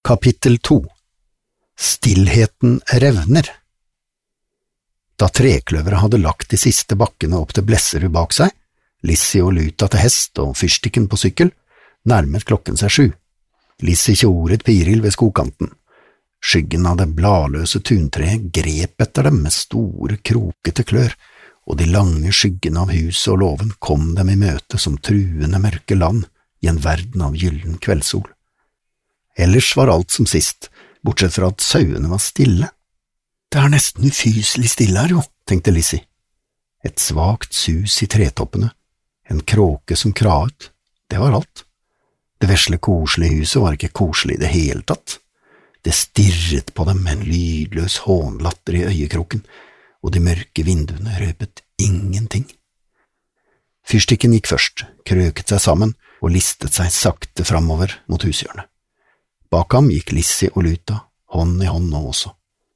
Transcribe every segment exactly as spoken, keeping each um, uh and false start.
Kapittel to. Stillheten revner. Da trekløveret hadde lagt de siste bakkene opp til Blesserud bak seg, Lissi og Luta til hest og fyrstikken på sykkel, nærmet klokken seg sju. Lissi tjoret Piril ved skogkanten. Skyggen av det bladløse tuntreet grep etter dem med store, krokete klør, og de lange skyggene av huset og låven kom dem i møte som truende mørke land i en verden av gyllen kveldssol. Ellers var alt som sist, bortsett fra at sauene var stille. Det er nesten ufyselig stille her jo, tenkte Lissi. Et svagt sus i tretoppene, en kråke som kraet, det var alt. Det vesle koselige huset var ikke koselig i det hele tatt. Det stirret på dem med en lydløs hånlatter i øyekroken, og de mørke vinduene røpet ingenting. Fyrstikken gikk først, krøket seg sammen og listet seg sakte framover mot hushjørnet. Bak ham gikk Lissi og Luta, hånd i hånd nå også.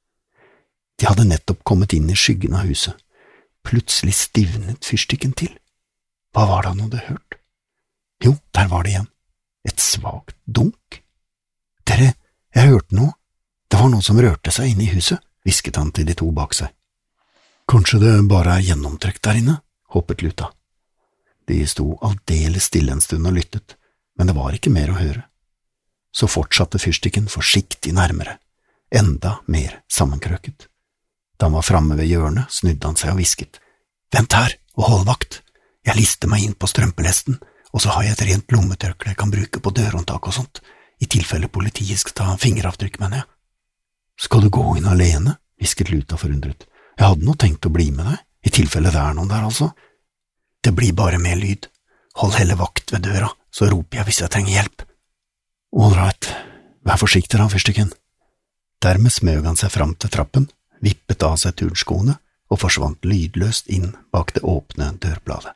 De hadde nettopp kommet inn i skyggen av huset. Plutselig stivnet fyrstikken til. Hva var det han hadde hørt? Jo, der var det igjen. Et svagt dunk. Dere, jeg hørte noe. Det var noe som rørte seg inne i huset, hvisket han til de to bak seg. Kanskje det bare er gjennomtrekk der inne, håpet Luta. De sto aldeles stille en stund og lyttet, men det var ikke mer å høre. Så fortsatte fyrstikken forsiktig nærmere, enda mer sammenkrøket. Da han var framme ved hjørnet, snudde han seg og hvisket. Vent her, og hold vakt. Jeg lister meg inn på strømpelesten, og så har jeg et rent lommetørkle jeg kan bruke på dørhåndtak og sånt, i tilfelle politiet skal ta fingeravtrykk, mener jeg. Skal du gå inn alene? Hvisket Luta forundret. Jeg hadde nå tenkt å bli med deg, i tilfelle det er noen der altså. Det blir bare mer lyd. Hold heller vakt ved døra, så roper jeg hvis jeg trenger hjelp. Ålreit, vær forsiktig da, fyrstikken. Dermed smøg han seg fram til trappen, vippet av seg turnskoene og forsvant lydløst inn bak det åpne dørbladet.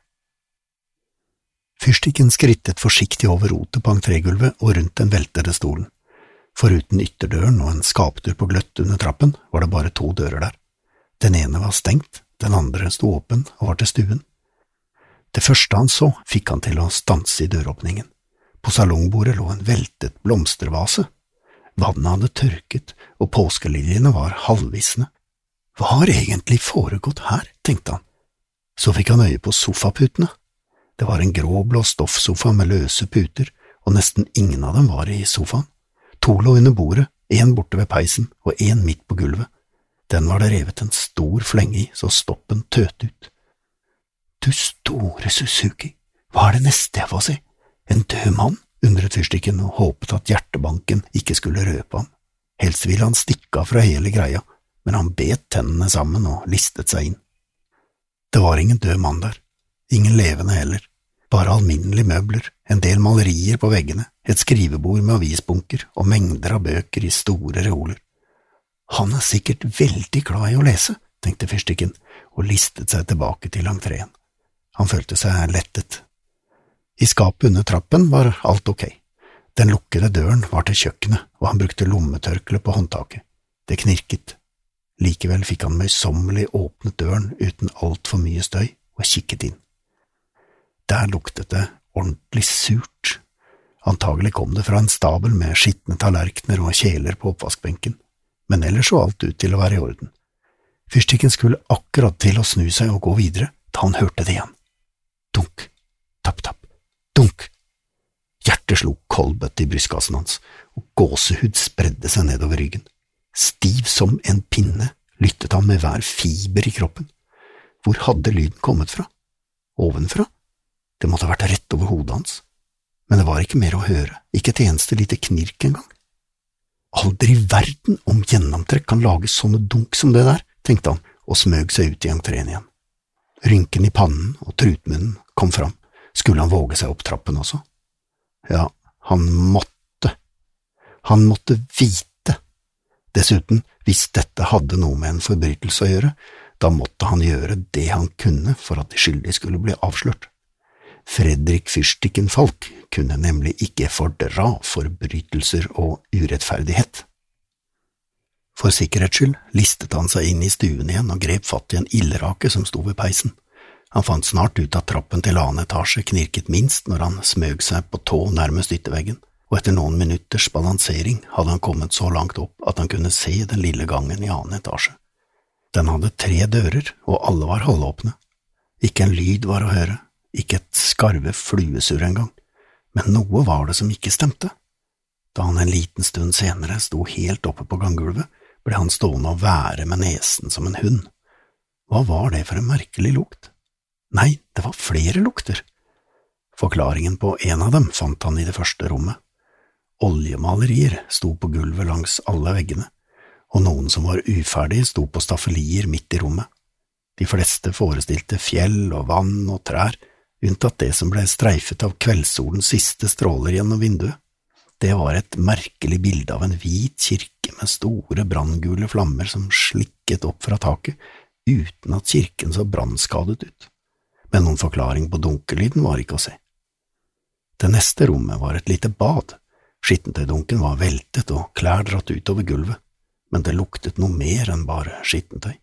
Fyrstikken skrittet forsiktig over rotet på entregulvet og rundt den veltede stolen. Foruten ytterdøren og en skapdør på gløtt under trappen var det bare to dører der. Den ene var stengt, den andre sto åpen og var til stuen. Det første han så fikk han til å stanse i døråpningen. På salongbordet lå en veltet blomstervase. Vannet hadde tørket, og påskeliljene var halvvisne. Hva har egentlig foregått her, tenkte han. Så fikk han øye på sofaputene. Det var en gråblå stoffsofa med løse puter, og nesten ingen av dem var i sofaen. To lå under bordet, en borte ved peisen og en midt på gulvet. Den var det revet en stor flenge i, så stoppen tøt ut. Du store Suzuki, hva er det neste jeg får si? En død mann, undret fyrstikken og håpet at hjertebanken ikke skulle røpe ham. Helst ville han stikke av fra hele greia, men han bet tennene sammen og listet seg inn. Det var ingen død mann der, ingen levende heller, bare alminnelige møbler, en del malerier på veggene, et skrivebord med avisbunker og mengder av bøker i store reoler. Han er sikkert veldig glad i å lese, tenkte fyrstikken, og listet seg tilbake til entreen. Han følte seg lettet. I skapet under trappen var alt ok. Den lukkede døren var til kjøkkenet, og han brukte lommetørkle på håndtaket. Det knirket. Likevel fikk han møysommelig åpnet døren uten alt for mye støy, og kikket inn. Der luktet det ordentlig surt. Antagelig kom det fra en stabel med skittne tallerkener og kjeler på oppvaskbenken, men ellers så alt ut til å være i orden. Fyrstikken skulle akkurat til å snu seg og gå videre, da han hørte det igjen. Dunk, tapp, tapp. Dunk! Hjertet slo kolbøtt i brystkassen hans, og gåsehud spredde seg nedover ryggen. Stiv som en pinne lyttet han med hver fiber i kroppen. Hvor hadde lyden kommet fra? Ovenfra? Det måtte ha vært rett over hodet hans. Men det var ikke mer å høre, ikke et eneste lite knirk engang. Aldri i verden om gjennomtrekk kan lage sånne dunk som det der, tenkte han, og smøg seg ut i entreen igjen. Rynken i pannen og trutmunnen kom fram. Skulle han våge seg opp trappen også? Ja, han måtte. Han måtte vite. Dessuten, hvis dette hadde noe med en forbrytelse å gjøre, da måtte han gjøre det han kunne for at de skyldige skulle bli avslørt. Fredrik Fyrstikken Falk kunne nemlig ikke fordra forbrytelser og urettferdighet. For sikkerhets skyld listet han seg inn i stuen igjen og grep fatt i en ildrake som sto ved peisen. Han fant snart ut at trappen til annen etasje knirket minst når han smøg seg på tå nærmest ytterveggen, og etter noen minutters balansering hadde han kommet så langt opp at han kunne se den lille gangen i annen etasje. Den hadde tre dører, og alle var halvåpne. Ikke en lyd var å høre, ikke et skarve fluesurr engang, men noe var det som ikke stemte. Da han en liten stund senere sto helt oppe på ganggulvet, ble han stående og være med nesen som en hund. Hva var det for en merkelig lukt? Nei, det var flere lukter. Forklaringen på en av dem fant han i det første rommet. Oljemalerier sto på gulvet langs alle veggene, og noen som var uferdige sto på staffelier midt i rommet. De fleste forestilte fjell og vann og trær, unntatt det som ble streifet av kveldssolens siste stråler gjennom vinduet. Det var et merkelig bilde av en hvit kirke med store branngule flammer som slikket opp fra taket, uten at kirken så brannskadet ut. Men noen forklaring på dunkellyden var ikke å se. Det neste rommet var et lite bad. Skittentøydunken var veltet og klær dratt ut over gulvet, men det luktet noe mer enn bare skittentøy.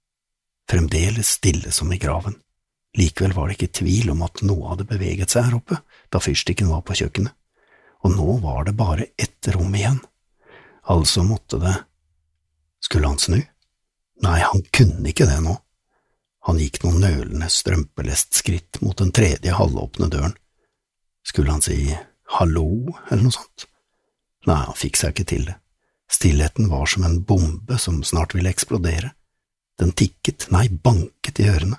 Fremdeles stille som i graven. Likevel var det ikke tvil om at noe hadde beveget seg her oppe, da fyrstikken var på kjøkkenet. Og nå var det bare ett rom igjen. Altså måtte det… Skulle han snu? Nei, han kunne ikke det nå. Han gikk noen nølende strømpelest skritt mot den tredje halvåpne døren. Skulle han si hallo, eller noe sånt? Nei, han fikk seg ikke til det. Stillheten var som en bombe som snart ville eksplodere. Den tikket, nei, banket i ørene.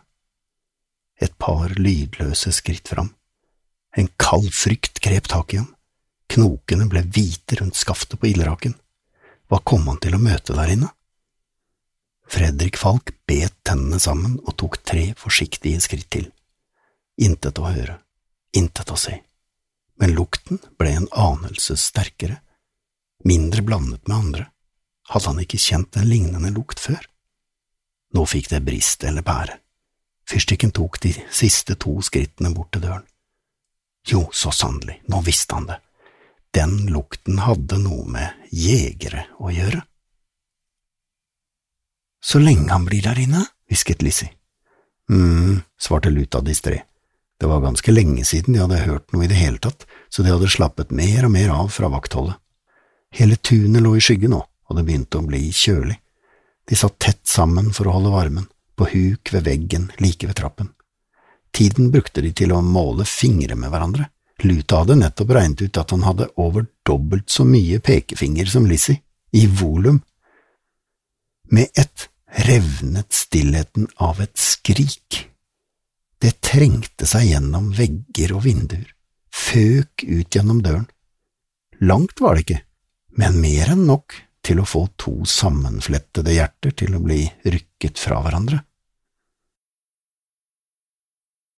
Et par lydløse skritt fram. En kald frykt grep tak i ham. Knokene ble hvite rundt skaftet på ildraken. Hva kom han til å møte der inne? Fredrik Falk bet tennene sammen og tok tre forsiktige skritt til. Intet å høre, intet å se. Men lukten ble en anelse sterkere, mindre blandet med andre. Hadde han ikke kjent en lignende lukt før? Nå fikk det briste eller bære. Fyrstikken tok de siste to skrittene bort til døren. Jo, så sannelig, nå visste han det. Den lukten hadde noe med jegere å gjøre. Så lenge han blir der inne, hvisket Lizzie. Hm, svarte Luta distré. Det var ganske lenge siden de hadde hørt noe i det hele tatt, så de hadde slappet mer og mer av fra vaktholdet. Hele tunet lå i skygge nå, og det begynte å bli kjølig. De satt tett sammen for å holde varmen, på huk ved veggen like ved trappen. Tiden brukte de til å måle fingre med hverandre. Luta hadde nettopp regnet ut at han hadde over dobbelt så mye pekefinger som Lizzie, i volum. Med ett revnet stillheten av et skrik. Det trengte seg gjennom vegger og vinduer, føk ut gjennom døren. Langt var det ikke, men mer enn nok til å få to sammenflettede hjerter til å bli rykket fra hverandre.